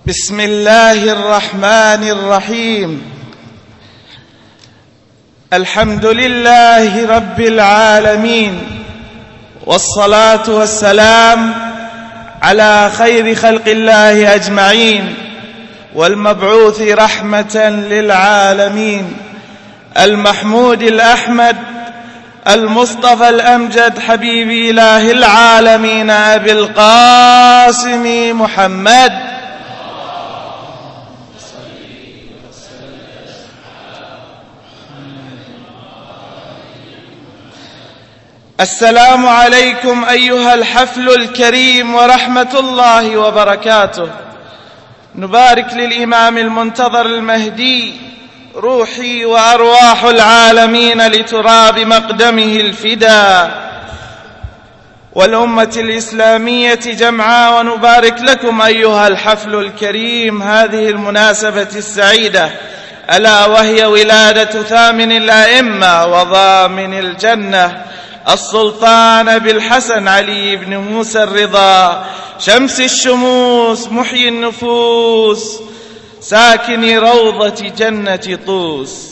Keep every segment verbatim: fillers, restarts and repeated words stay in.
بسم الله الرحمن الرحيم. الحمد لله رب العالمين، والصلاة والسلام على خير خلق الله أجمعين، والمبعوث رحمة للعالمين، المحمود الأحمد المصطفى الأمجد، حبيب إله العالمين، أبي القاسم محمد. السلام عليكم أيها الحفل الكريم ورحمة الله وبركاته. نبارك للإمام المنتظر المهدي، روحي وأرواح العالمين لتراب مقدمه الفدا، والأمة الإسلامية جمعاء. ونبارك لكم أيها الحفل الكريم هذه المناسبة السعيدة، ألا وهي ولادة ثامن الأئمة وضامن الجنة، السلطان بالحسن علي بن موسى الرضا، شمس الشموس، محيي النفوس، ساكن روضة جنة طوس.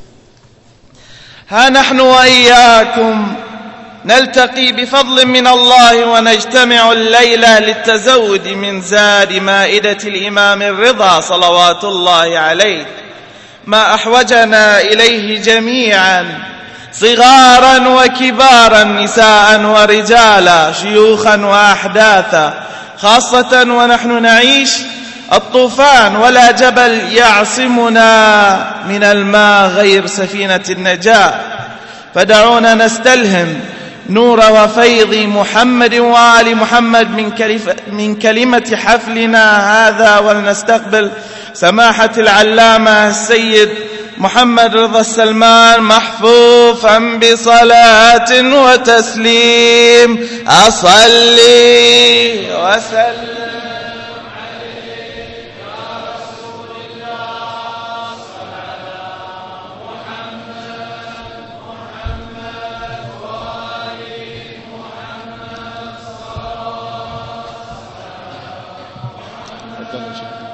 ها نحن وإياكم نلتقي بفضل من الله، ونجتمع الليلة للتزود من زاد مائدة الإمام الرضا صلوات الله عليه، ما أحوجنا إليه جميعا، صغارا وكبارا، نساء ورجالا، شيوخا وأحداثا، خاصة ونحن نعيش الطوفان ولا جبل يعصمنا من الماء غير سفينة النجاة. فدعونا نستلهم نور وفيض محمد وآل محمد من كلمة حفلنا هذا، ولنستقبل سماحة العلامة السيد محمد رضا السلمان محفوفا بصلاة وتسليم. أصلي وسلم عليك يا رسول الله، صل على محمد محمد وآل محمد صلى الله.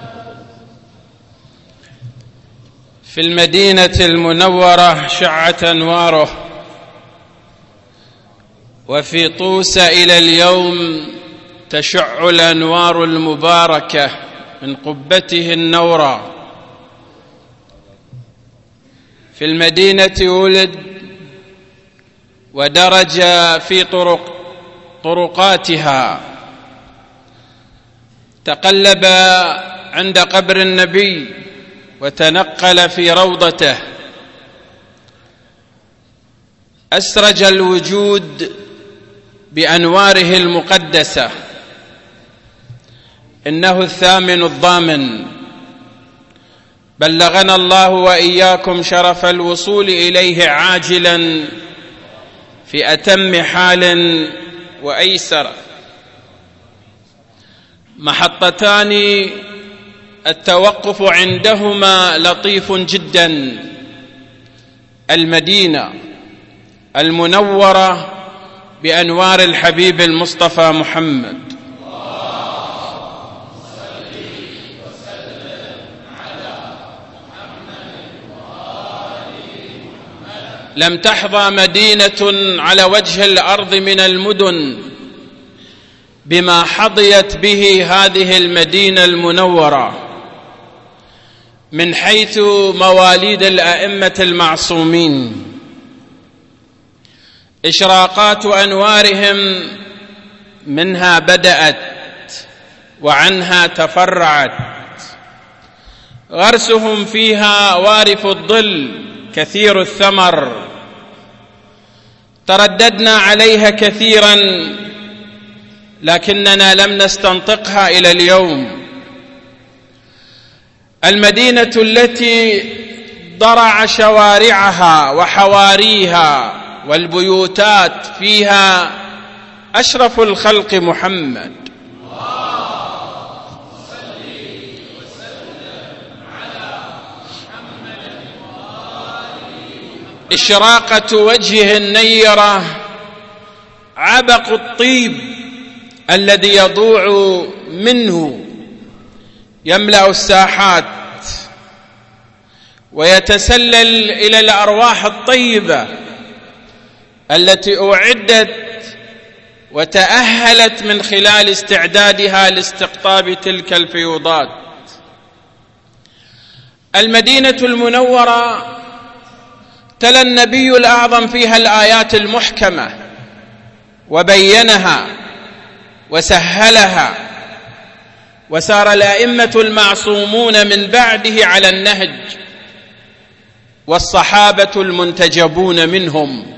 في المدينة المنورة شعت أنواره، وفي طوس إلى اليوم تشع الأنوار المباركة من قبته النورة. في المدينة ولد ودرج في طرق طرقاتها، تقلب عند قبر النبي وتنقل في روضته، أسرج الوجود بأنواره المقدسة. إنه الثامن الضامن، بلغنا الله وإياكم شرف الوصول إليه عاجلا في أتم حال وأيسر. محطتان التوقف عندهما لطيف جدا، المدينة المنورة بأنوار الحبيب المصطفى محمد، لم تحظى مدينة على وجه الأرض من المدن بما حظيت به هذه المدينة المنورة، من حيث مواليد الأئمة المعصومين. إشراقات أنوارهم منها بدأت وعنها تفرعت، غرسهم فيها وارف الظل كثير الثمر، ترددنا عليها كثيرا لكننا لم نستنطقها إلى اليوم. المدينة التي ضرع شوارعها وحواريها والبيوتات فيها أشرف الخلق محمد، إشراقة وجهه النيرة، عبق الطيب الذي يضوع منه يملأ الساحات ويتسلل إلى الأرواح الطيبة التي أعدت وتأهلت من خلال استعدادها لاستقطاب تلك الفيوضات. المدينة المنورة تلا النبي الأعظم فيها الآيات المحكمة وبينها وسهلها، وسار الأئمة المعصومون من بعده على النهج، والصحابة المنتجبون منهم.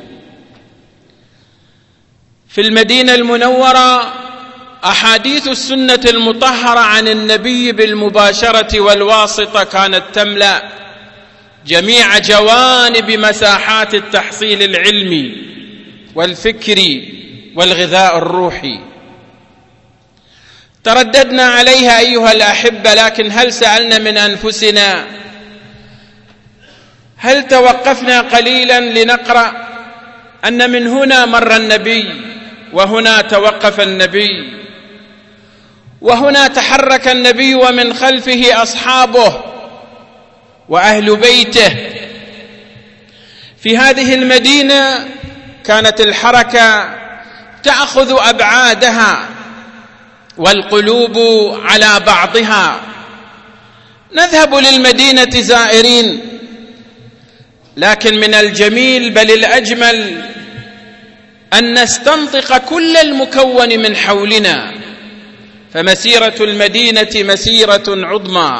في المدينة المنورة أحاديث السنة المطهرة عن النبي بالمباشرة والواسطة كانت تملأ جميع جوانب مساحات التحصيل العلمي والفكري والغذاء الروحي. ترددنا عليها أيها الأحبة، لكن هل سألنا من أنفسنا، هل توقفنا قليلا لنقرأ أن من هنا مر النبي، وهنا توقف النبي، وهنا تحرك النبي ومن خلفه أصحابه وأهل بيته؟ في هذه المدينة كانت الحركة تأخذ أبعادها والقلوب على بعضها. نذهب للمدينة زائرين، لكن من الجميل بل الأجمل أن نستنطق كل المكون من حولنا، فمسيرة المدينة مسيرة عظمى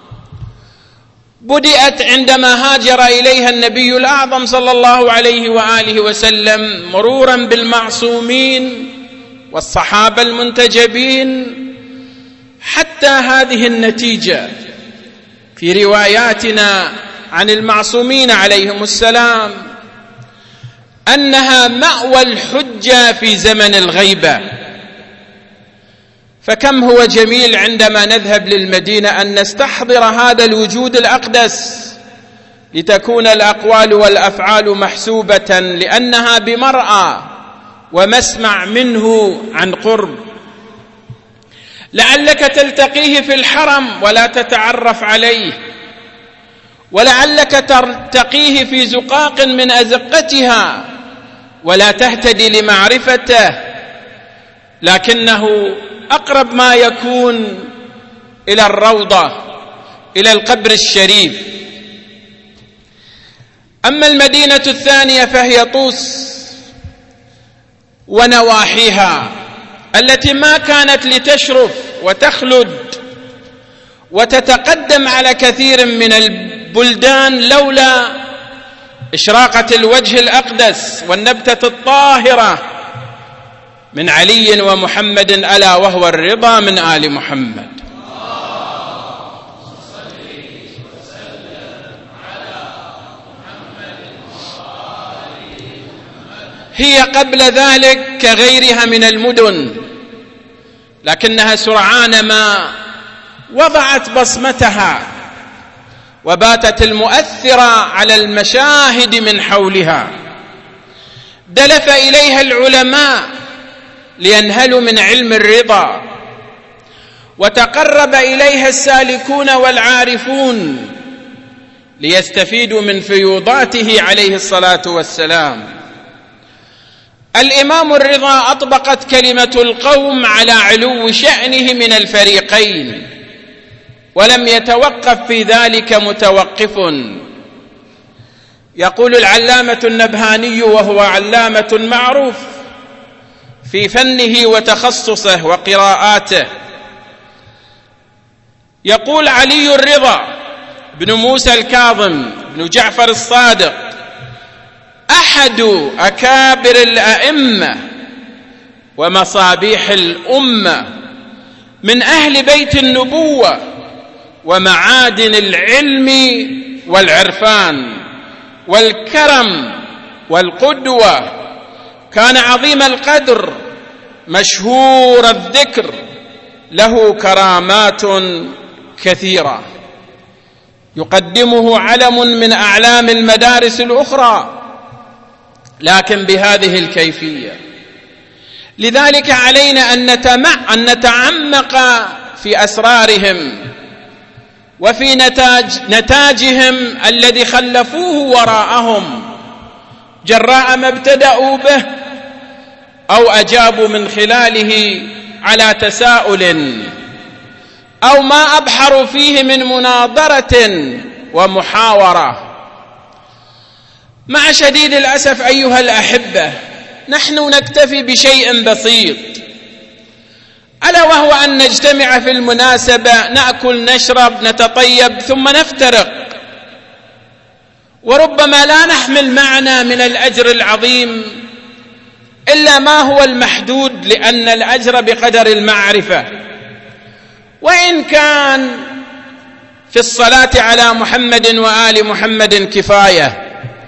بدأت عندما هاجر إليها النبي الأعظم صلى الله عليه وآله وسلم، مرورا بالمعصومين والصحابة المنتجبين، حتى هذه النتيجة في رواياتنا عن المعصومين عليهم السلام أنها مأوى الحجة في زمن الغيبة. فكم هو جميل عندما نذهب للمدينة أن نستحضر هذا الوجود الأقدس، لتكون الأقوال والأفعال محسوبة، لأنها بمرأى ومسمع منه عن قرب. لعلك تلتقيه في الحرم ولا تتعرف عليه، ولعلك ترتقيه في زقاق من أزقتها ولا تهتدي لمعرفته، لكنه أقرب ما يكون إلى الروضة، إلى القبر الشريف. أما المدينة الثانية فهي طوس ونواحيها التي ما كانت لتشرف وتخلد وتتقدم على كثير من البلدان لولا إشراقة الوجه الأقدس والنبتة الطاهرة من علي ومحمد، ألا وهو الرضا من آل محمد. هي قبل ذلك كغيرها من المدن، لكنها سرعان ما وضعت بصمتها وباتت المؤثرة على المشاهد من حولها. دلف إليها العلماء لينهلوا من علم الرضا، وتقرب إليها السالكون والعارفون ليستفيدوا من فيوضاته عليه الصلاة والسلام. الإمام الرضا أطبقت كلمة القوم على علو شأنه من الفريقين، ولم يتوقف في ذلك متوقف. يقول العلامة النبهاني وهو علامة معروف في فنه وتخصصه وقراءاته، يقول علي الرضا بن موسى الكاظم بن جعفر الصادق أحد أكابر الأئمة ومصابيح الأمة، من أهل بيت النبوة ومعادن العلم والعرفان والكرم والقدوة. كان عظيم القدر مشهور الذكر، له كرامات كثيرة يقدمه علم من أعلام المدارس الأخرى، لكن بهذه الكيفية. لذلك علينا أن نتعمق في أسرارهم وفي نتاج نتاجهم الذي خلفوه وراءهم جراء ما ابتدأوا به أو أجابوا من خلاله على تساؤل أو ما أبحروا فيه من مناظرة ومحاورة. مع شديد الأسف أيها الأحبة، نحن نكتفي بشيء بسيط، ألا وهو أن نجتمع في المناسبة، نأكل نشرب نتطيب ثم نفترق، وربما لا نحمل معنا من الأجر العظيم إلا ما هو المحدود، لأن الأجر بقدر المعرفة. وإن كان في الصلاة على محمد وآل محمد كفاية،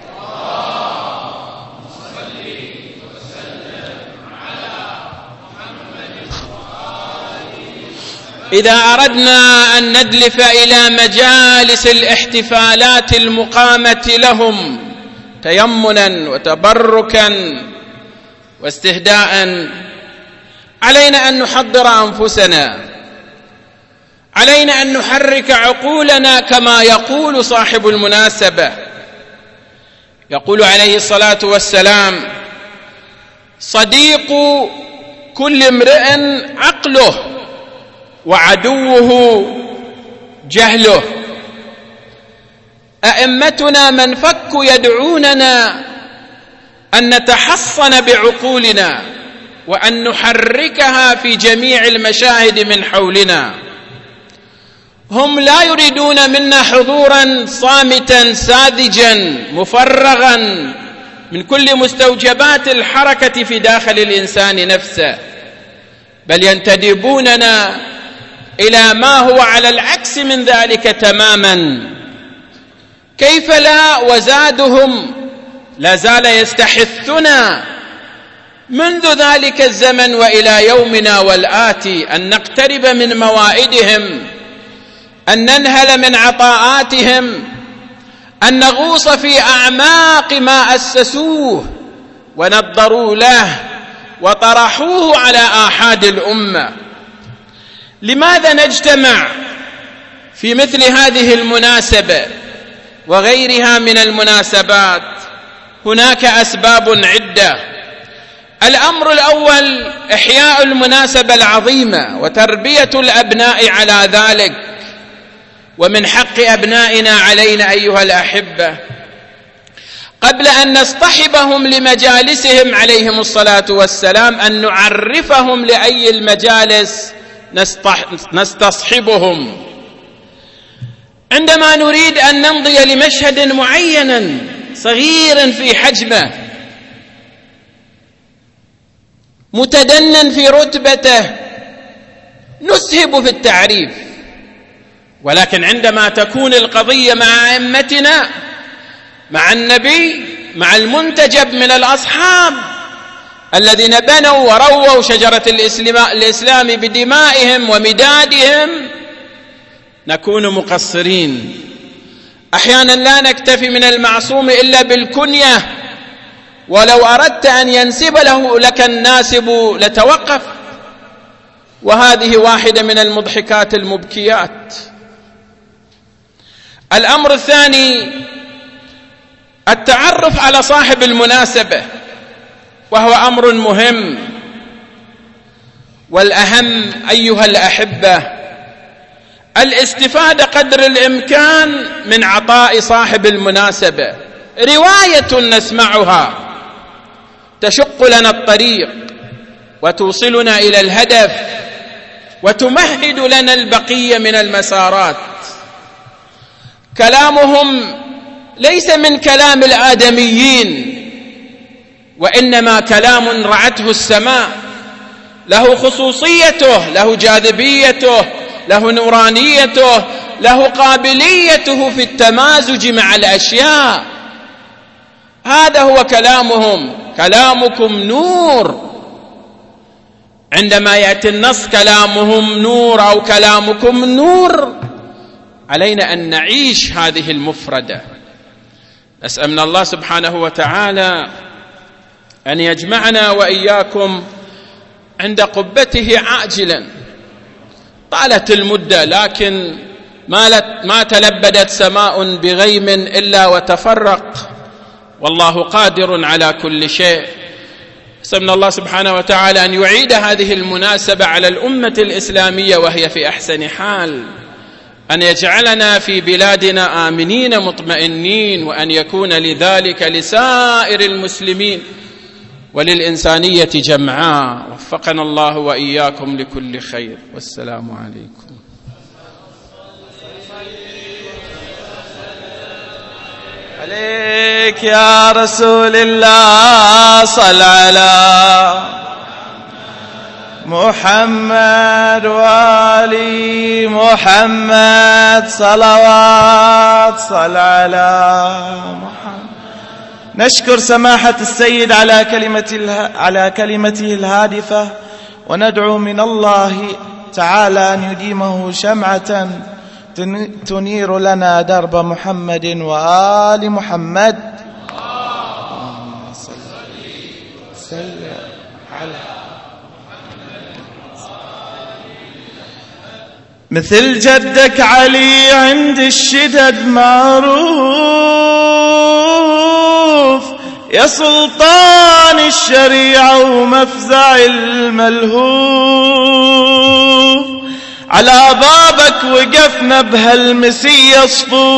إذا أردنا أن ندلف إلى مجالس الاحتفالات المقامة لهم تيمنا وتبركا واستهداء، علينا أن نحضر أنفسنا، علينا أن نحرك عقولنا كما يقول صاحب المناسبة. يقول عليه الصلاة والسلام: صديق كل امرئ عقله وعدوه جهله. أئمتنا من فكوا يدعوننا أن نتحصن بعقولنا وأن نحركها في جميع المشاهد من حولنا. هم لا يريدون منا حضورا صامتا ساذجا مفرغا من كل مستوجبات الحركة في داخل الإنسان نفسه، بل ينتدبوننا إلى ما هو على العكس من ذلك تماما. كيف لا، وزادهم لا زال يستحثنا منذ ذلك الزمن وإلى يومنا والآتي أن نقترب من موائدهم، أن ننهل من عطاءاتهم، أن نغوص في أعماق ما أسسوه ونضروا له وطرحوه على آحاد الأمة. لماذا نجتمع في مثل هذه المناسبة وغيرها من المناسبات؟ هناك أسباب عدة. الأمر الأول إحياء المناسبة العظيمة وتربية الأبناء على ذلك، ومن حق أبنائنا علينا أيها الأحبة قبل أن نصطحبهم لمجالسهم عليهم الصلاة والسلام أن نعرفهم لأي المجالس نستصحبهم. عندما نريد أن نمضي لمشهد معين صغير في حجمه متدنٍ في رتبته نسهب في التعريف، ولكن عندما تكون القضية مع أئمتنا، مع النبي، مع المنتجب من الأصحاب الذين بنوا ورووا شجرة الإسلام بدمائهم ومدادهم، نكون مقصرين. أحيانا لا نكتفي من المعصوم إلا بالكنية، ولو أردت أن ينسب له لك الناسب لتوقف. وهذه واحدة من المضحكات المبكيات. الأمر الثاني التعرف على صاحب المناسبة، وهو أمر مهم والأهم أيها الأحبة الاستفادة قدر الإمكان من عطاء صاحب المناسبة. رواية نسمعها تشق لنا الطريق وتوصلنا إلى الهدف وتمهد لنا البقية من المسارات. كلامهم ليس من كلام الآدميين، وإنما كلام رعته السماء، له خصوصيته، له جاذبيته، له نورانيته، له قابليته في التمازج مع الأشياء. هذا هو كلامهم. كلامكم نور. عندما يأتي النص كلامهم نور أو كلامكم نور، علينا أن نعيش هذه المفردة. نسأل من الله سبحانه وتعالى أن يجمعنا وإياكم عند قبته عاجلا. طالت المدة، لكن ما, ما تلبدت سماء بغيم إلا وتفرق، والله قادر على كل شيء. أسأل الله سبحانه وتعالى أن يعيد هذه المناسبة على الأمة الإسلامية وهي في أحسن حال، أن يجعلنا في بلادنا آمنين مطمئنين، وأن يكون لذلك لسائر المسلمين وللإنسانية جمعاء. وفقنا الله وإياكم لكل خير، والسلام عليكم. عليك يا رسول الله، صل على محمد وآل محمد، صلوات صل على محمد. نشكر سماحة السيد على كلمة على كلمته الهادفة، وندعو من الله تعالى أن يديمه شمعة تنير لنا درب محمد وآل محمد. اللهم صل وسلم على مثل جدك علي عند الشدد معروف، يا سلطان الشريعة ومفزع الملهوف، على بابك وقفنا بهالمسية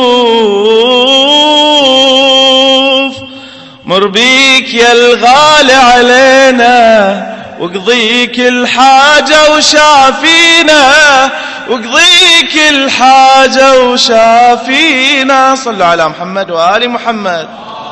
صفوف، مر بيك يا الغالي علينا وقضيك الحاجة وشافينا، وقضيك الحاجة وشافينا. صلوا على محمد وآل محمد.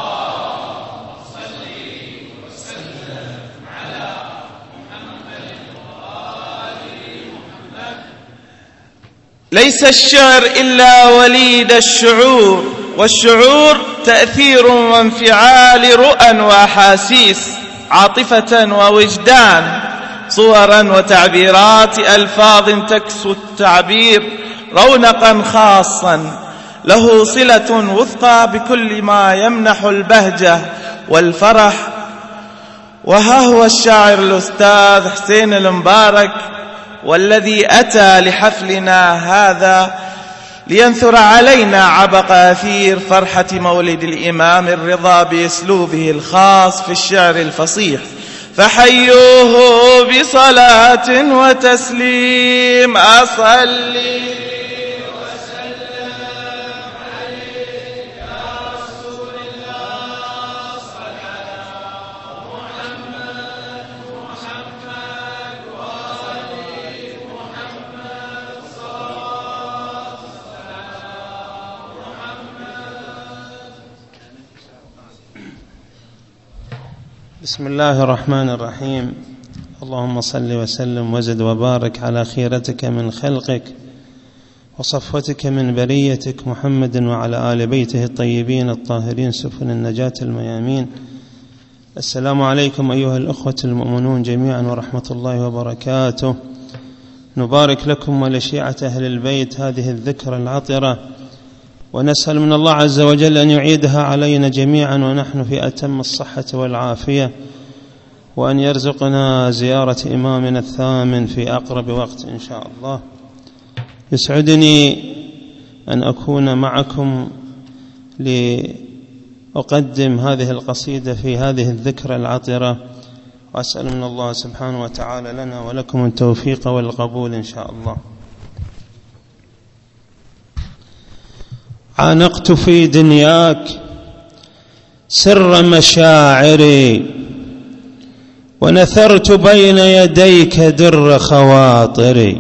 ليس الشعر إلا وليد الشعور، والشعور تأثير وانفعال رؤى وأحاسيس، عاطفة ووجدان، صورا وتعبيرات ألفاظ تكسو التعبير رونقا خاصا، له صلة وثقى بكل ما يمنح البهجة والفرح. وها هو الشاعر الأستاذ حسين المبارك، والذي أتى لحفلنا هذا لينثر علينا عبق أثير فرحة مولد الإمام الرضا بأسلوبه الخاص في الشعر الفصيح، فحيوه بصلاة وتسليم. أصلي وسلم عليك يا رسول الله، صل على محمد محمد وآل محمد، صل على محمد. بسم الله الرحمن الرحيم. اللهم صل وسلم وزد وبارك على خيرتك من خلقك وصفوتك من بريتك محمد وعلى آل بيته الطيبين الطاهرين سفن النجاة الميامين. السلام عليكم أيها الأخوة المؤمنون جميعا ورحمة الله وبركاته. نبارك لكم ولشيعة أهل البيت هذه الذكرى العطرة، ونسأل من الله عز وجل أن يعيدها علينا جميعا ونحن في أتم الصحة والعافية، وأن يرزقنا زيارة إمامنا الثامن في أقرب وقت إن شاء الله. يسعدني أن أكون معكم لأقدم هذه القصيدة في هذه الذكرى العطرة، وأسأل من الله سبحانه وتعالى لنا ولكم التوفيق والقبول إن شاء الله. عانقت في دنياك سر مشاعري، ونثرت بين يديك در خواطري.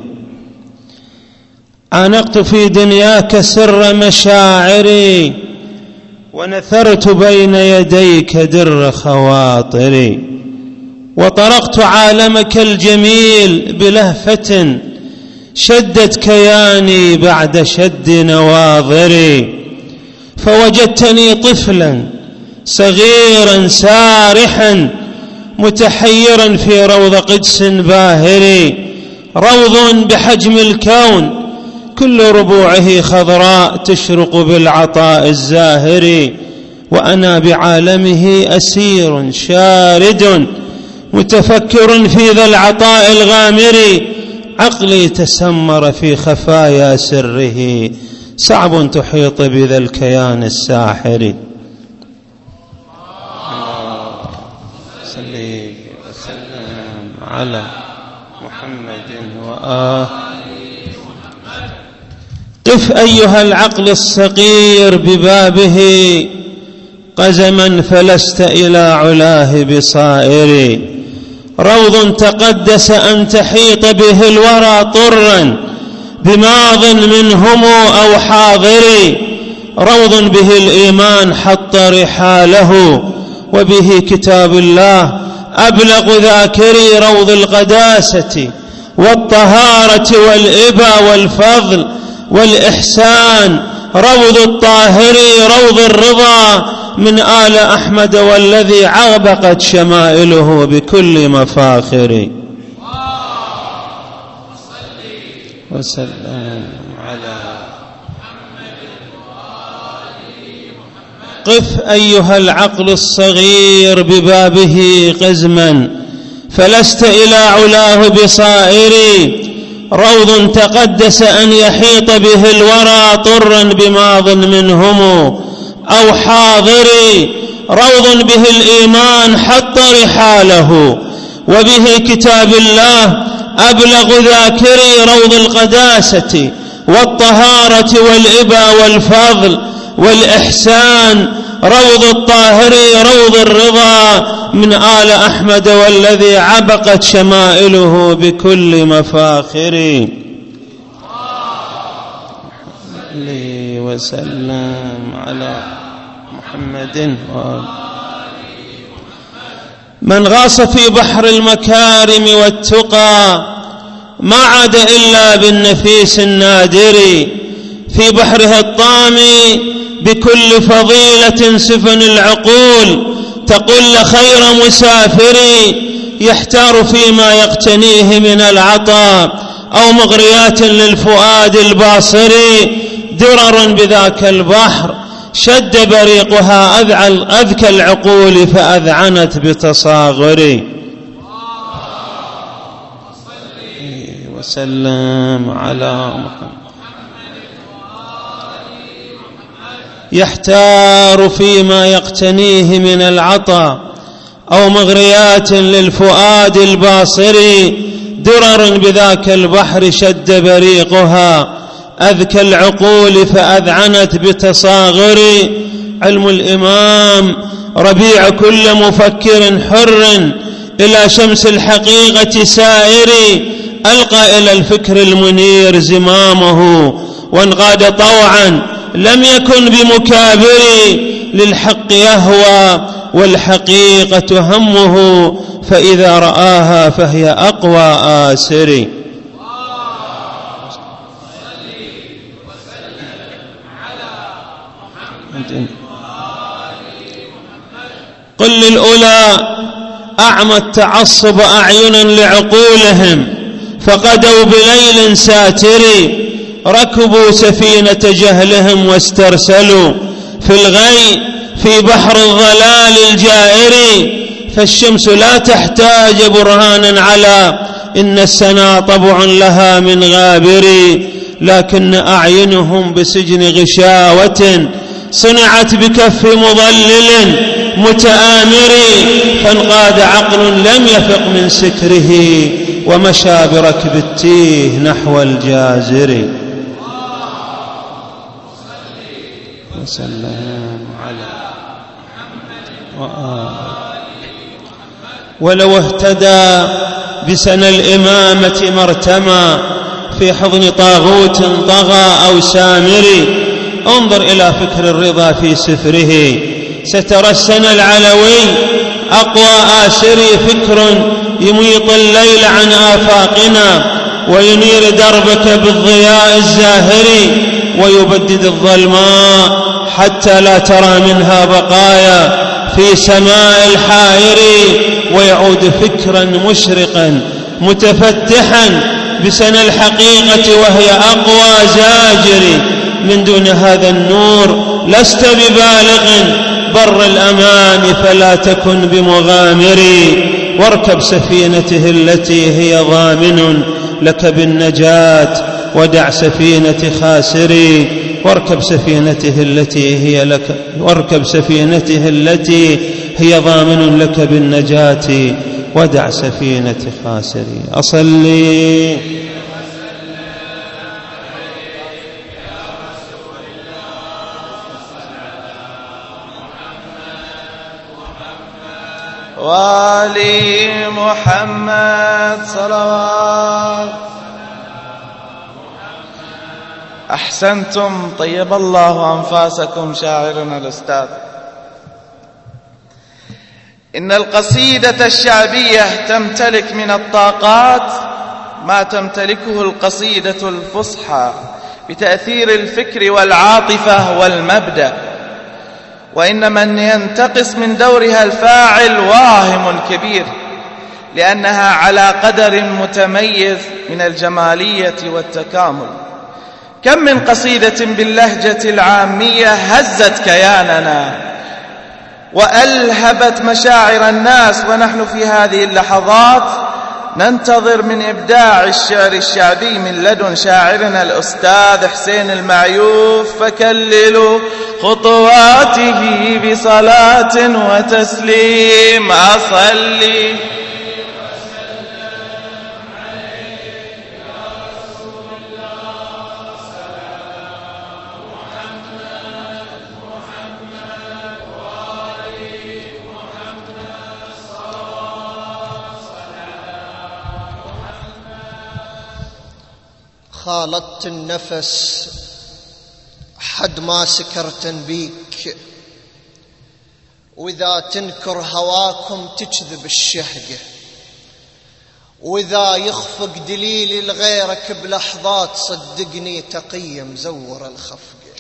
عانقت في دنياك سر مشاعري، ونثرت بين يديك در خواطري. وطرقت عالمك الجميل بلهفة شدت كياني بعد شد نواظري. فوجدتني طفلا صغيرا سارحا متحيرا في روض قدس باهري، روض بحجم الكون كل ربوعه خضراء تشرق بالعطاء الزاهري، وأنا بعالمه أسير شارد متفكر في ذا العطاء الغامر، عقلي تسمر في خفايا سره، صعب تحيط بذا الكيان الساحر. صلي وسلم على محمد وآله. قف أيها العقل الصغير ببابه قزما فلست إلى علاه بصائر، روض تقدس أن تحيط به الورى طرا بماض منهم أو حاضر، روض به الإيمان حط رحاله وبه كتاب الله أبلغ ذاكري، روض القداسة والطهارة والإبا والفضل والإحسان، روض الطاهري روض الرضا من آل أحمد والذي عبقت شمائله بكل مفاخر. وسلم على قف أيها العقل الصغير ببابه قزما فلست إلى علاه بصائر، روض تقدس أن يحيط به الورى طرا بماض منهم أو حاضر، روض به الإيمان حط رحاله وبه كتاب الله أبلغ ذاكري، روض القداسة والطهارة والإبا والفضل والإحسان، روض الطاهري روض الرضا من آل أحمد والذي عبقت شمائله بكل مفاخر. صلي وسلم على محمد وآله. من غاص في بحر المكارم والتقى ما عاد إلا بالنفيس النادر، في بحرها الطامي بكل فضيلة سفن العقول تقل خير مسافر، يحتار فيما يقتنيه من العطاء أو مغريات للفؤاد الباصر، درر بذاك البحر شد بريقها أذكى العقول فأذعنت بتصاغر. وسلم على محمد. يحتار فيما يقتنيه من العطاء أو مغريات للفؤاد الباصر، درر بذاك البحر شد بريقها أذكى العقول فأذعنت بتصاغر. علم الإمام ربيع كل مفكر حر إلى شمس الحقيقة سائر، ألقى إلى الفكر المنير زمامه وانقاد طوعا لم يكن بمكابر، للحق يهوى والحقيقة همه فإذا رآها فهي أقوى آسر. قل للأولى أعمى التعصب أعينا لعقولهم فقدوا بليل ساتر، ركبوا سفينة جهلهم واسترسلوا في الغي في بحر الضلال الجائر، فالشمس لا تحتاج برهانا على إن السنا طبع لها من غابر، لكن أعينهم بسجن غشاوة صنعت بكف مضلل متآمر، فانقاد عقل لم يفق من سكره ومشى بركب التيه نحو الجازر. وسلم على وآله. ولو اهتدى بسنى الإمامة مرتمى في حضن طاغوت طغى أو سامر، انظر إلى فكر الرضا في سفره سترى السنى العلوي أقوى آسري، فكر يميط الليل عن آفاقنا وينير دربك بالضياء الزاهر، ويبدد الظلماء حتى لا ترى منها بقايا في سماء الحائر، ويعود فكرا مشرقا متفتحا بسنى الحقيقة وهي أقوى زاجر. من دون هذا النور لست ببالغ بر الأمان فلا تكن بمغامر، واركب سفينته التي هي ضامن لك بالنجاة ودع سفينة خاسري واركب سفينته التي هي لك واركب سفينته التي هي ضامن لك بالنجاة ودع سفينة خاسري. أصلي وآل محمد صلوات. أحسنتم، طيب الله أنفاسكم شاعرنا الأستاذ. إن القصيدة الشعبية تمتلك من الطاقات ما تمتلكه القصيدة الفصحى بتأثير الفكر والعاطفة والمبدأ، وإن من ينتقص من دورها الفاعل واهم كبير، لأنها على قدر متميز من الجمالية والتكامل. كم من قصيدة باللهجة العامية هزت كياننا وألهبت مشاعر الناس، ونحن في هذه اللحظات ننتظر من إبداع الشعر الشعبي من لدن شاعرنا الأستاذ حسين المعيوف، فكللوا خطواته بصلاة وتسليم. أصلي خالطت النفس حد ما سكرت بيك، وإذا تنكر هواكم تكذب الشهقة، وإذا يخفق دليلي لغيرك بلحظات صدقني تقي مزور الخفقة.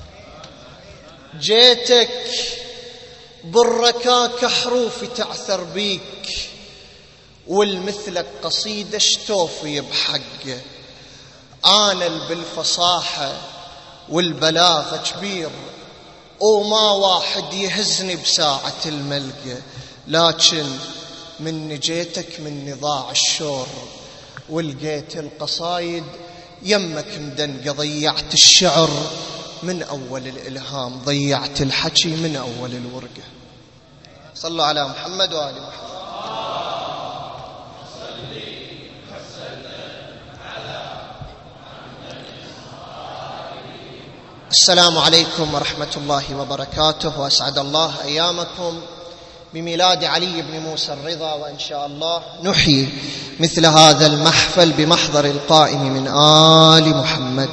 جيتك بالركاك حروفي تعثر بيك، والمثلك قصيدة شتوفي بحقه. أنا بالفصاحة والبلاغة كبير، وما واحد يهزني بساعة الملقى، لكن من نجيتك من نضاع الشور ولقيت القصايد يمك مدنقة. ضيعت الشعر من أول الإلهام، ضيعت الحكي من أول الورقة. صلوا على محمد وآل محمد. السلام عليكم ورحمة الله وبركاته، وأسعد الله أيامكم بميلاد علي بن موسى الرضا، وإن شاء الله نحيي مثل هذا المحفل بمحضر القائم من آل محمد.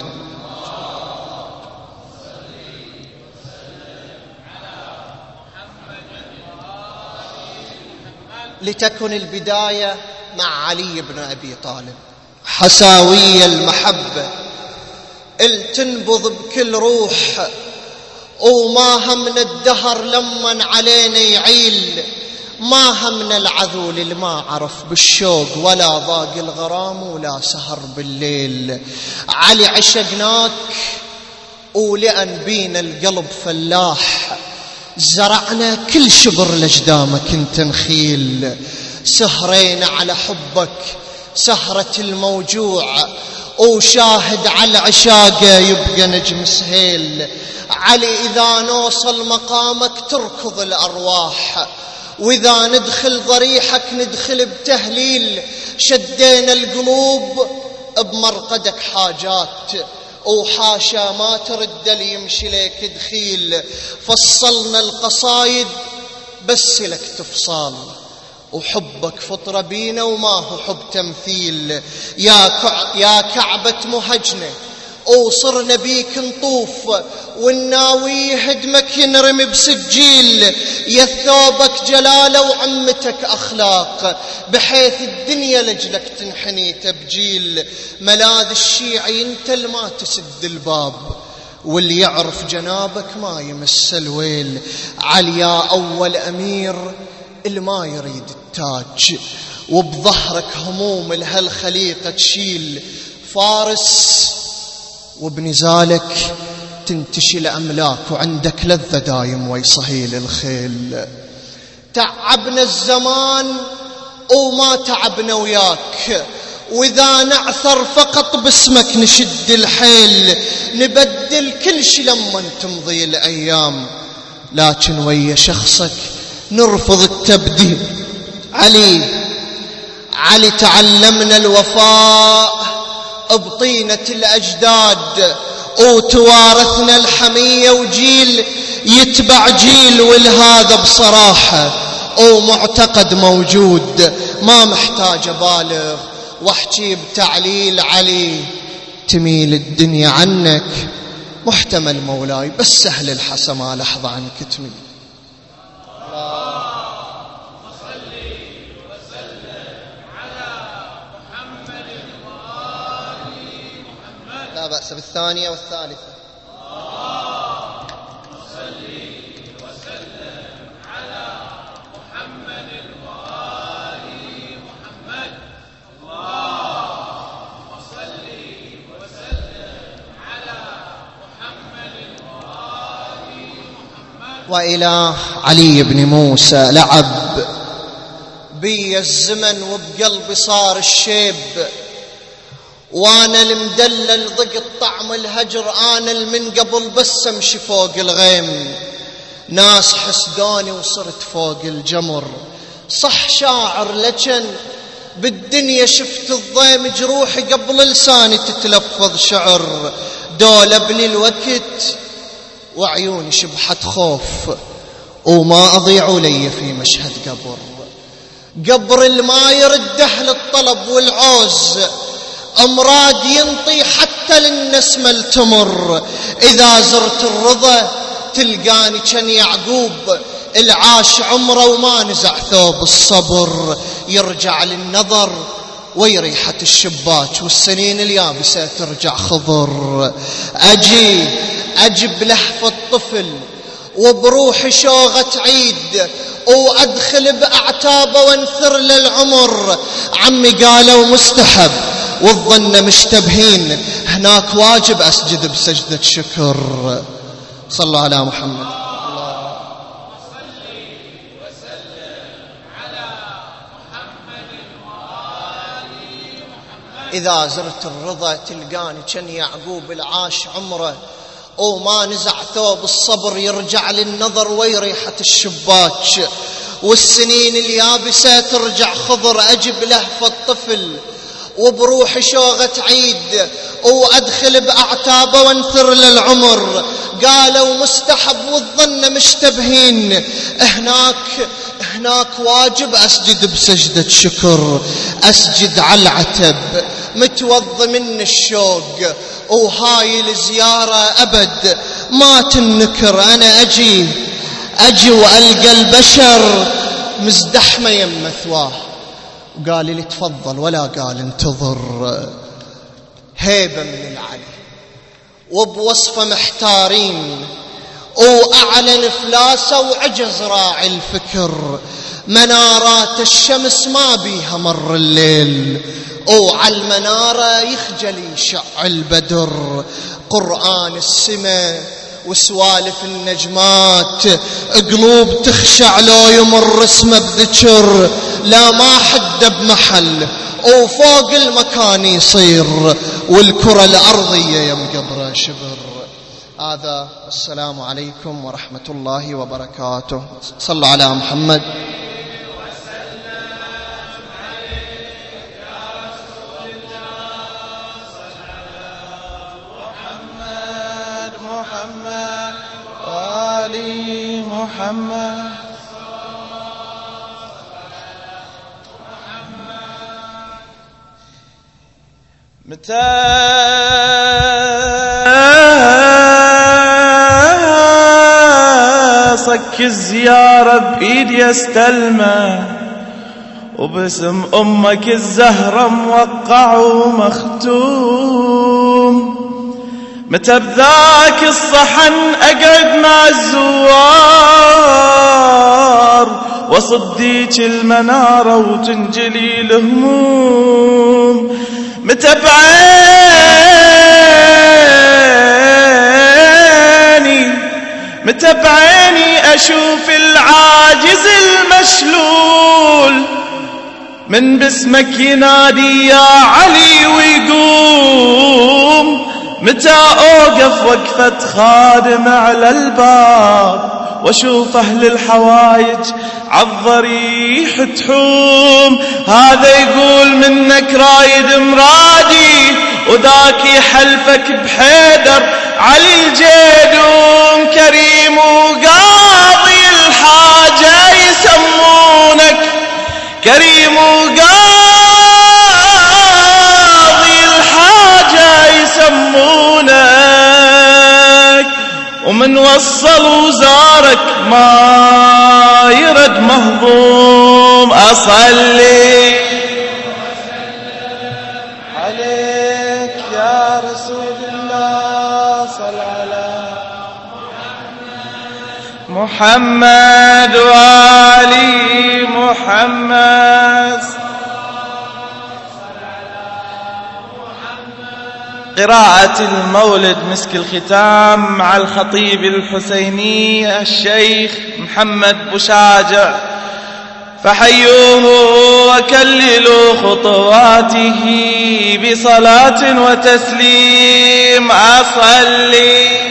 لتكن البداية مع علي بن أبي طالب، حساوي المحبة التنبض بكل روح، وما همنا الدهر لمن علينا يعيل، ما همنا العذول اللي ما عرف بالشوق ولا ضاق الغرام ولا سهر بالليل. علي عشقناك ولأن بينا القلب فلاح، زرعنا كل شبر لجدامك انت نخيل. سهرينا على حبك سهرة الموجوع، وشاهد على عشاقه يبقى نجم سهيل. علي إذا نوصل مقامك تركض الأرواح، وإذا ندخل ضريحك ندخل بتهليل. شدينا القلوب بمرقدك حاجات، وحاشا ما ترد لي يمشي لك دخيل. فصلنا القصايد بس لك تفصال، وحبك فطرة بينا وما هو حب تمثيل. يا كع... يا كعبة مهجنة وصرنا بيك نطوف، والناوي يهدمك ينرمي بسجيل. يا ثوبك جلالة وعمتك أخلاق، بحيث الدنيا لجلك تنحني تبجيل. ملاذ الشيعي انت اللي ما تسد الباب، واللي يعرف جنابك ما يمس الويل. عليا أول أمير اللي ما يريد التاج، وبظهرك هموم لهالخليقة تشيل. فارس وبنزالك تنتشي الأملاك، وعندك لذة دايم ويصهيل الخيل. تعبنا الزمان وما تعبنا وياك، وإذا نعثر فقط باسمك نشد الحيل، نبدل كل شي لما تمضي الأيام، لكن ويا شخصك نرفض التبديل. علي علي تعلمنا الوفاء بطينة الأجداد، وتوارثنا الحمية وجيل يتبع جيل، والهذا بصراحة ومعتقد موجود، ما محتاج أبالغ واحكي بتعليل. علي تميل الدنيا عنك محتمل مولاي، بس سهل الحسن ما لحظة عنك تميل. لا بأس بالثانية والثالثة. وإلى علي بن موسى لعب بي الزمن وبقلبي صار الشيب، وانا المدلل ضق طعم الهجر، انا المن قبل بس امشي فوق الغيم، ناس حسدوني وصرت فوق الجمر. صح شاعر لكن بالدنيا شفت الضيم، جروحي قبل لساني تتلفظ شعر، دول ابني الوقت وعيوني شبحت خوف، وما أضيع لي في مشهد قبر. قبر الما يرده للطلب والعوز، أمراض ينطي حتى للنسمة التمر. إذا زرت الرضا تلقاني كان يعقوب، العاش عمره وما نزع ثوب الصبر. يرجع للنظر ويريحة الشباك، والسنين اليابسة ترجع خضر. أجي أجب لهفة الطفل وبروحي شوغة عيد، وأدخل بأعتابه وانثر للعمر. عمي قالوا مستحب والظن مشتبهين، هناك واجب أسجد بسجدة شكر. صلوا على محمد. إذا زرت الرضا تلقاني كان يعقوب، العاش عمره وما نزع ثوب الصبر. يرجع للنظر ويريحة الشباك، والسنين اليابسة ترجع خضر. أجب لهفة الطفل وبروحي شوغة عيد، وأدخل بأعتابه وانثر للعمر. قالوا مستحب والظن مشتبهين، هناك هناك واجب أسجد بسجدة شكر. أسجد على العتب متوضى من الشوق، وهاي الزيارة أبد ما تنكر. أنا أجي أجي وألقى البشر مزدحمة يم مثواه، وقال لي تفضل ولا قال انتظر. هيبة من العلي وبوصفة محتارين، وأعلن إفلاسه وعجز راعي الفكر. منارات الشمس ما بيها مر الليل، وعلى المنارة يخجل يشع البدر. قرآن السماء وسوالف النجمات، قلوب تخشع لو يمر اسمه بذكر. لا ما حد بمحل وفوق المكان يصير، والكرة الأرضية يم قبره شبر. هذا السلام عليكم ورحمة الله وبركاته. صلوا على محمد. محمد وآل محمد. متى صك الزيارة بإيدي استلمه، وباسم أمك الزهرة موقع ومختوم. متى بذاك الصحن أقعد مع الزوار، وصديك المنارة وتنجلي الهموم. متى بعيني متى بعيني أشوف العاجز المشلول، من باسمك ينادي يا علي ويقوم، متى أوقف وقفة خادم على الباب واشوف أهل الحوايج عالضريح تحوم. هذا يقول منك رايد مرادي، وذاك يحلفك بحيدر علي الجيدوم. كريم وقاضي الحاجة يسمونك، كريم وقاضي الحاجة يسمونك، ومن وصل وزارك ما يرد مهضوم. أصلي عليك يا رسول الله، صل على محمد وآل محمد. قراءة المولد مسك الختام مع الخطيب الحسيني الشيخ محمد بشاجع، فحيوه وكللوا خطواته بصلاة وتسليم. أصلي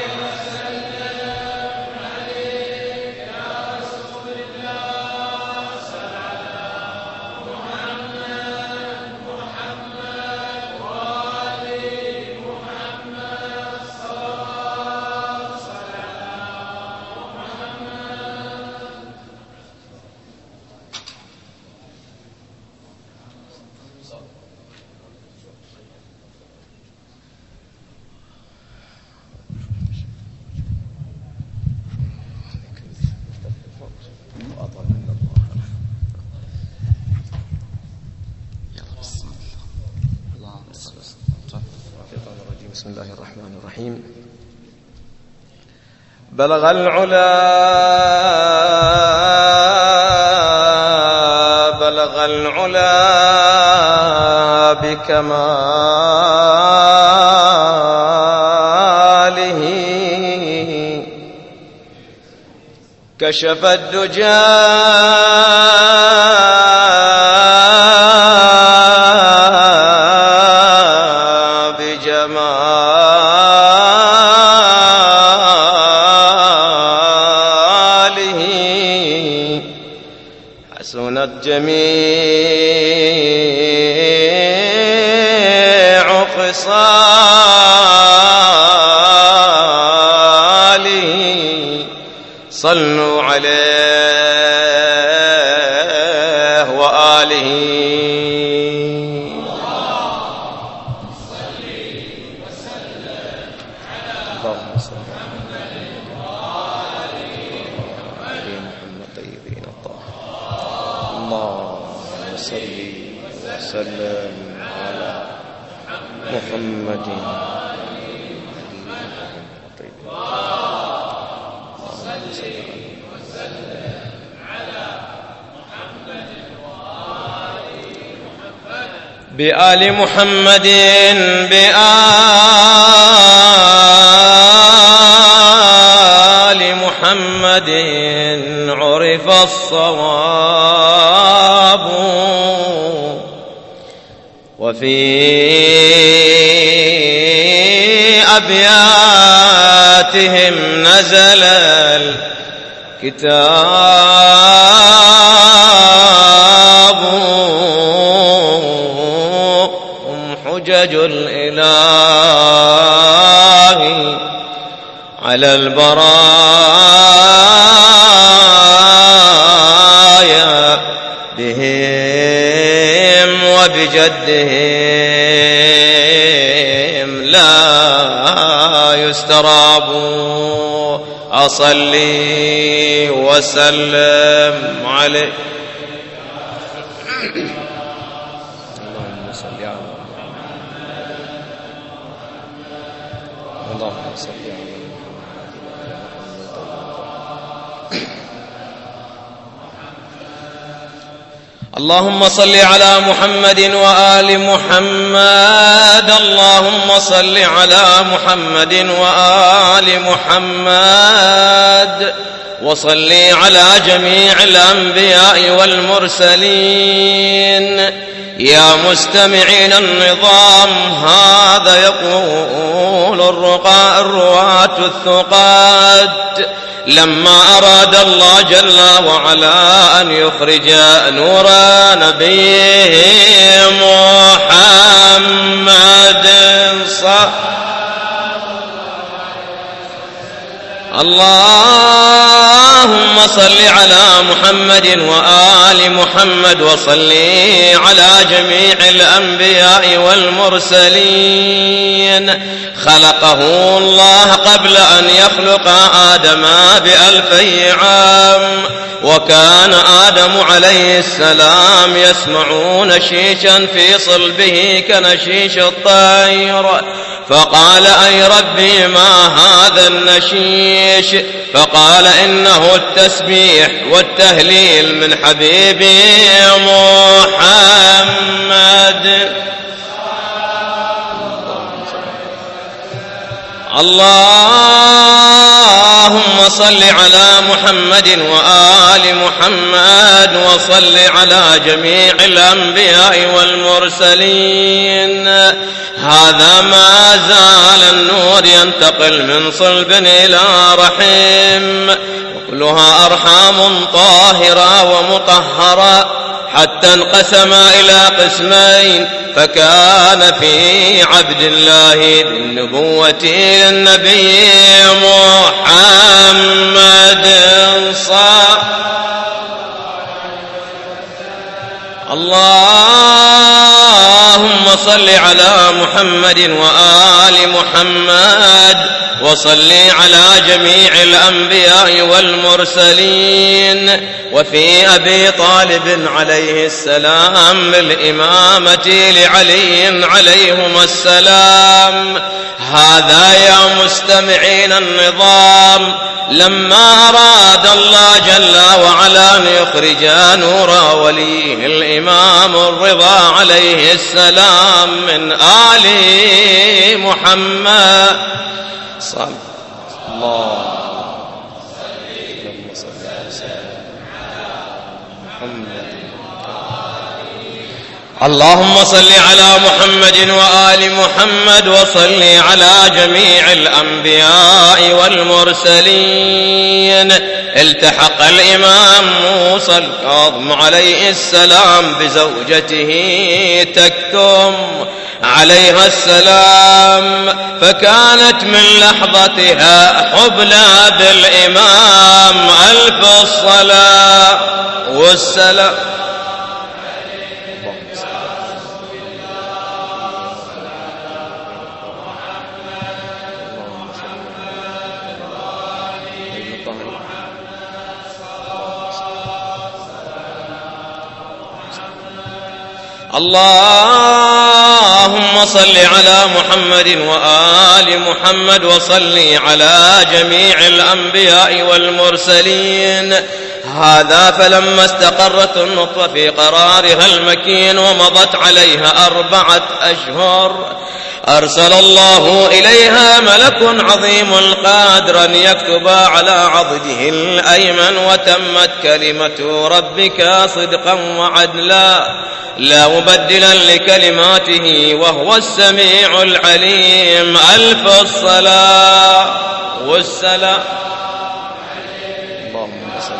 بسم الله الرحمن الرحيم. بلغ العلا بلغ العلا بكماله، كشف الدجى جميع خصاله. صلوا عليه وآله. اللهم صل على محمد طيبين الطاهرين. اللهم صل وسلم على محمد بآل محمد بآل محمد عرف الصواب، وفي أبياتهم نزل الكتاب. هم حجج الإله على البرايا، بهم وبجدهم لا يستراب. أصلي وسلم عليه. اللهم صل على اللهم صل على اللهم صل على محمد وآل محمد. اللهم صل على محمد وآل محمد. وصل على جميع الأنبياء والمرسلين. يا مستمعين النظام، هذا يقول الرقاء الرواة الثقات لما أراد الله جل وعلا أن يخرج نور نبيه محمد صلى اللهم صل على محمد وآل محمد وصل على جميع الأنبياء والمرسلين. خلقه الله قبل أن يخلق آدم بألفي عام، وكان آدم عليه السلام يسمع نشيشا في صلبه كنشيش الطير، فقال أي ربي ما هذا النشيش؟ فقال إنه التسبيح والتهليل من حبيبي محمد. اللهم صل على محمد وآل محمد وصل على جميع الأنبياء والمرسلين. هذا ما زال النور ينتقل من صلب إلى رحم، وكلها أرحام طاهرة ومطهرة، حتى انقسم إلى قسمين، فكان في عبد الله بالنبوة للنبي محمد صلى اللهم صل على محمد وآل محمد وصل على جميع الأنبياء والمرسلين. وفي أبي طالب عليه السلام بالإمامة لعلي عليهما السلام. هذا يا مستمعين النظام لما أراد الله جل وعلا أن يخرج نور وليه الإمام الرضا عليه السلام من آل محمد صلى الله اللهم صل على محمد وآل محمد وصل على جميع الأنبياء والمرسلين. التحق الإمام موسى الكاظم عليه السلام بزوجته تكتم عليها السلام، فكانت من لحظتها حبلى بالإمام. ألف الصلاة والسلام. اللهم صل على محمد وآل محمد وصل على جميع الأنبياء والمرسلين. هذا فلما استقرت النطفة في قرارها المكين ومضت عليها أربعة أشهر أرسل الله إليها ملك عظيم القدر أن يكتب على عضده الأيمن وتمت كلمة ربك صدقا وعدلا لا مبدلا لكلماته وهو السميع العليم. ألف الصلاة والسلام. اللهم صل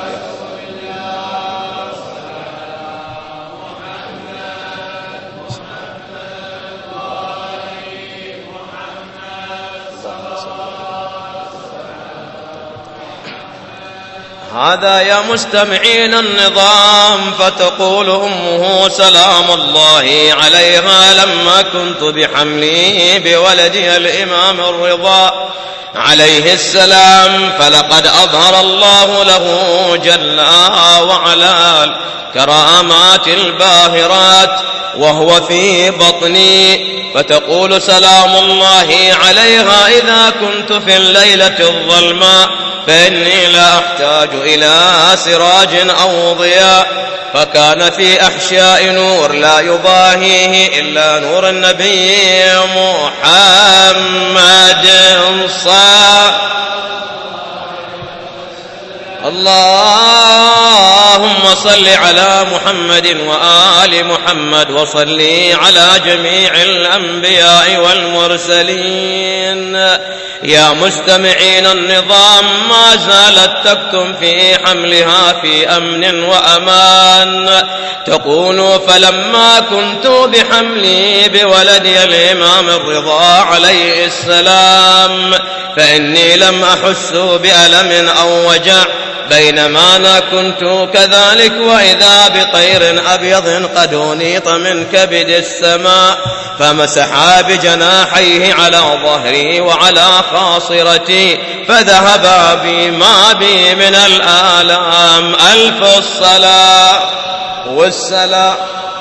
هذا يا مستمعين النظام. فتقول أمه سلام الله عليها لما كنت بحملي بولدها الإمام الرضا عليه السلام، فلقد أظهر الله له جل وعلا كرامات الباهرات وهو في بطني. فتقول سلام الله عليها إذا كنت في الليلة الظلماء فإني لا أحتاج إلى سراج أو ضياء، فكان في أحشاء نور لا يضاهيه إلا نور النبي محمد صلى اللهم صل على محمد وآل محمد وصل على جميع الأنبياء والمرسلين. يا مستمعين النظام، ما زالت تكتم في حملها في أمن وأمان. تقول: فلما كنت بحملي بولدي الإمام الرضا عليه السلام فإني لم أحس بألم أو وجع، بينما أنا كنت كذلك وإذا بطير أبيض قد أنيط من كبد السماء فمسحا بجناحيه على ظهري وعلى خاصرتي فذهبا بي ما بي من الآلام. ألف الصلاة والسلام.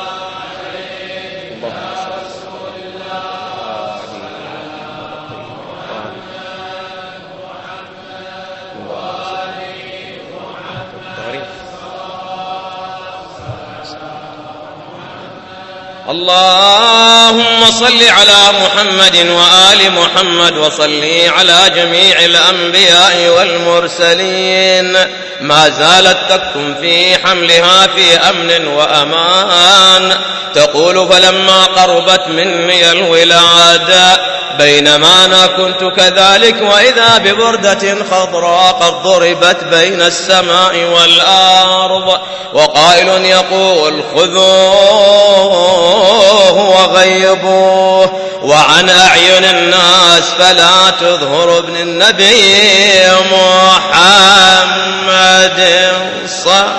اللهم صل على محمد وآل محمد وصل على جميع الأنبياء والمرسلين. ما زالت تكتم في حملها في أمن وأمان. تقول: فلما قربت مني الولادة بينما أنا كنت كذلك وإذا ببردة خضراء قد ضربت بين السماء والأرض وقائل يقول: خذوه وغيبوه وعن أعين الناس فلا تظهر ابن النبي محمد صلى.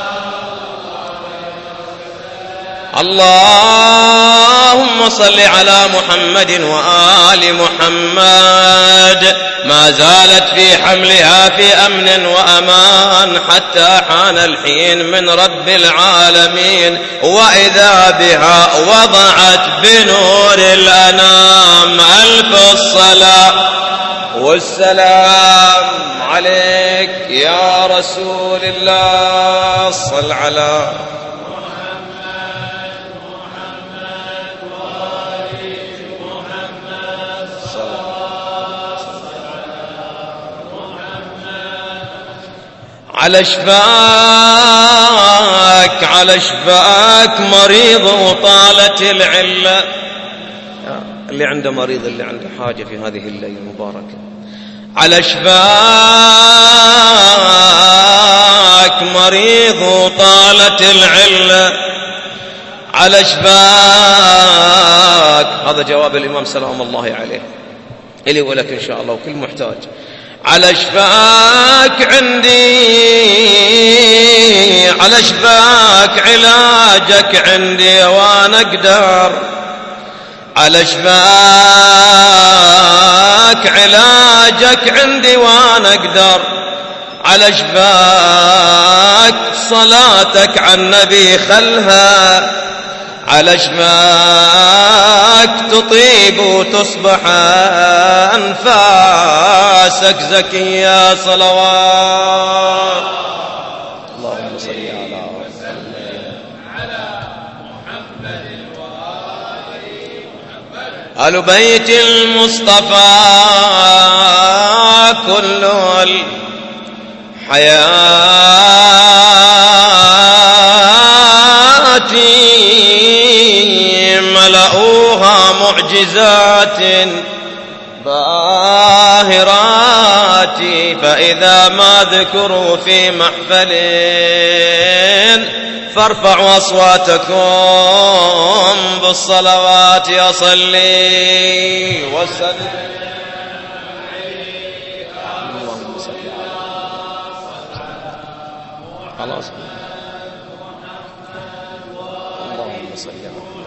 اللهم صل على محمد وآل محمد. ما زالت في حملها في أمن وأمان حتى حان الحين من رب العالمين وإذا بها وضعت بنور الأنام. ألف الصلاة والسلام عليك يا رسول الله. صل على على شفاك على شفاك مريض وطالت العلة. اللي عنده مريض اللي عنده حاجة في هذه الليلة المباركة، على شفاك مريض وطالت العلة. على شفاك، هذا جواب الإمام سلام الله عليه إلي ولك إن شاء الله وكل محتاج. على شفاك عندي، على شفاك علاجك عندي وانا اقدر. على شفاك علاجك عندي وانا اقدر. على شفاك صلاتك على النبي خلها. على شفاك تطيب وتصبح أنفاسك زكية. صلوات اللهم صل على محمد آل بيت المصطفى كل الحياة ملأوها معجزات باهرات، فإذا ما ذكروا في محفل فارفعوا أصواتكم بالصلوات. يصلي وسلم اللهم صل على خلاص اللهم صل على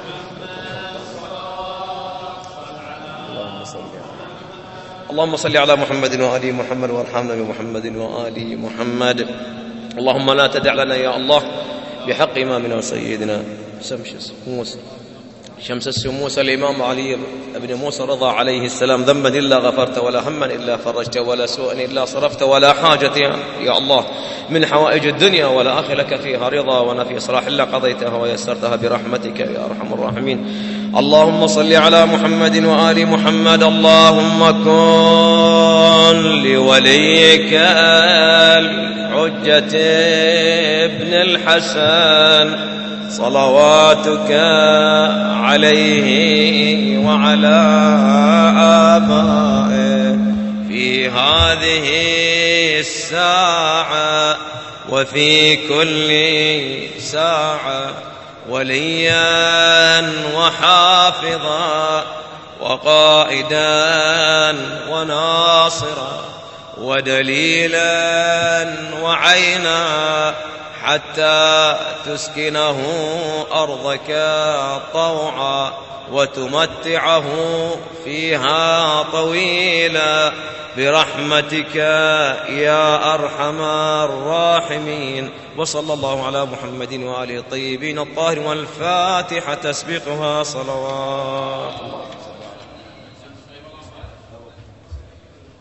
اللهم صل على محمد وآل محمد وارحمنا بمحمد وآل محمد. اللهم لا تدع لنا يا الله بحق إمامنا وسيدنا شمس موسى شمس السموس الإمام علي بن موسى رضا عليه السلام ذنبا إلا غفرت ولا هما إلا فرجت ولا سوءا إلا صرفت ولا حاجة يا الله من حوائج الدنيا والآخرة لك فيها رضا وأنا في إصلاح إلا قضيتها ويسرتها برحمتك يا أرحم الراحمين. اللهم صل على محمد وآل محمد. اللهم كن لوليك الحجة ابن الحسن صلواتك عليه وعلى آبائه في هذه الساعة وفي كل ساعة وليا وحافظا وقائدا وناصرا ودليلا وعينا حتى تسكنه أرضك طوعا وتمتعه فيها طويلا برحمتك يا أرحم الراحمين. وصلى الله على محمد وآله الطيبين الطاهرين والفاتحة تسبقها صلوات الله.